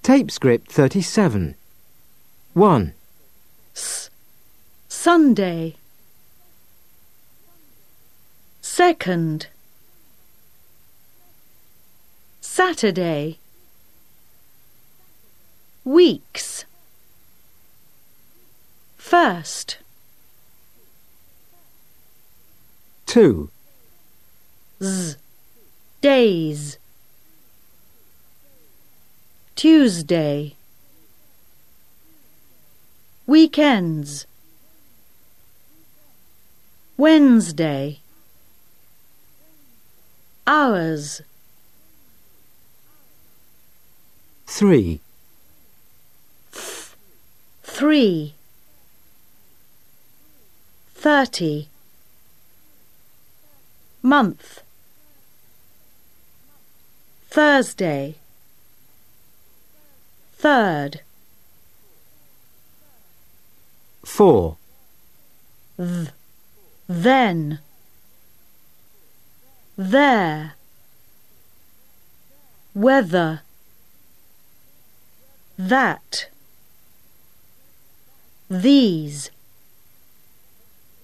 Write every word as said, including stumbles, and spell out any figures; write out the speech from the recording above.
Tape script thirty-seven. one. S. Sunday. Second. Saturday. Weeks. First. two. Z. Days. Tuesday. Weekends. Wednesday. Hours. three. Th. Three. Thirty. Month. Thursday. Third. four. Th. Then. There. Weather. That. These.